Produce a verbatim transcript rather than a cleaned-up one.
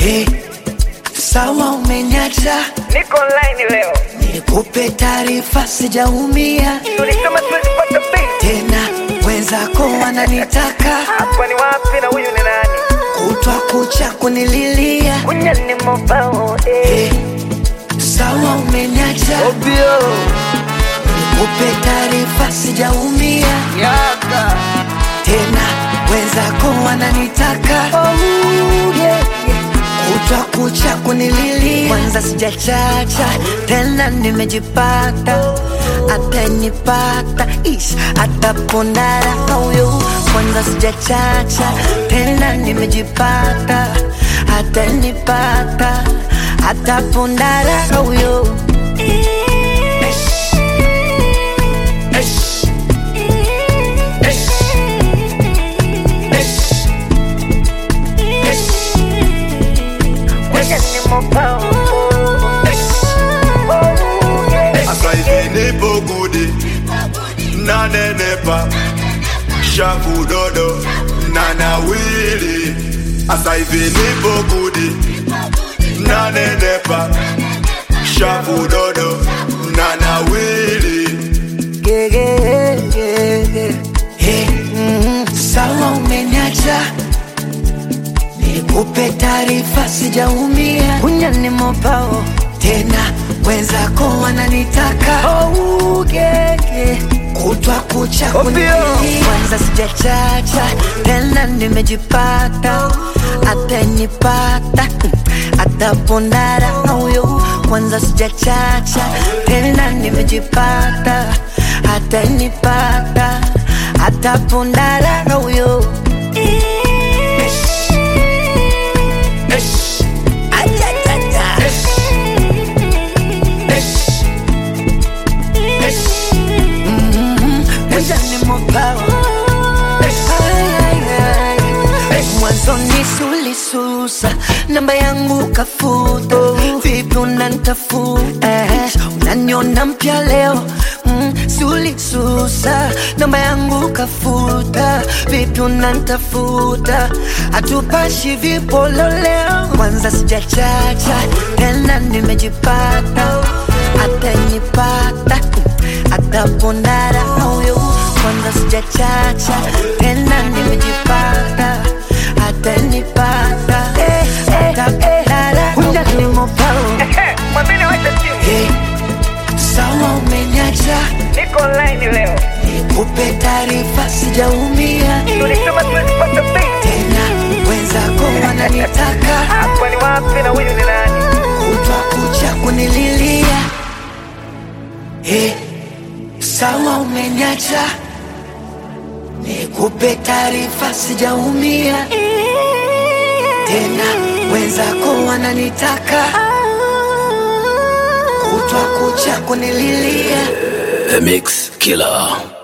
Hey, sawa umeniacha, niko online leo, nikupe taarifa sijaumia. tulisema tuwezi pata pesa Tena wenzako wananitaka, hapa ni wapi na huyu ni nani? kutwa kucha kunililia. Unyani mobao eh. Hey, sawa umeniacha, Obio nikupe taarifa sijaumia. Yaka Tena wenzako wananitaka, Oh yeah, yeah. kutwa kucha kunililia. Kwanza sijachacha, tena nimejipata. Atanipata, ish, atapondara huyo. Kwanza sijachacha, tena nimejipata. Atanipata, atapondara huyo. Unyani mobao Asa hivi nipo gudi na nenepa shavu dodo na nawili. Asa hivi nipo gudi na nenepa shavu dodo na nawili. Yeah, yeah, yeah, yeah. Hey, mm, sawa umeniacha, nikupe taarifa sijaumia. Unyani mobao, tena wenzako wananitaka. Oh, yeah, yeah. Kutwa kucha kunililia. Kwanza sijachacha, tena nimejipata. Atanipata, atapondara huyo. Kwanza sijachacha, tena nimejipata. Atanipata, atapondara huyo. Mwanzoni sulisusa, namba yangu kafuta. Vipi unanitafuta, unaniona mpya leo. mm, Sulisusa, namba yangu kafuta. Vipi unanitafuta, hatupashi vipolo leo. Kwanza sijachacha, tena nimejipata. Atanipata, atapondara huyo. Kwanza sijachacha, tena nimejipata. Atanipata, atapondara huyo. Mwambini wacha simu, Hey, sawa umeniacha, niko online leo, nikupe taarifa sijaumia. tulisema tuwezi pata pesa Tena wenzako wananitaka, hapa ni wapi na huyu ni nani? kutwa kucha kunililia. Hey, sawa umeniacha, nikupe taarifa sijaumia. Tena wenzako wananitaka, kutwa kucha kunililia. The Mix Killer.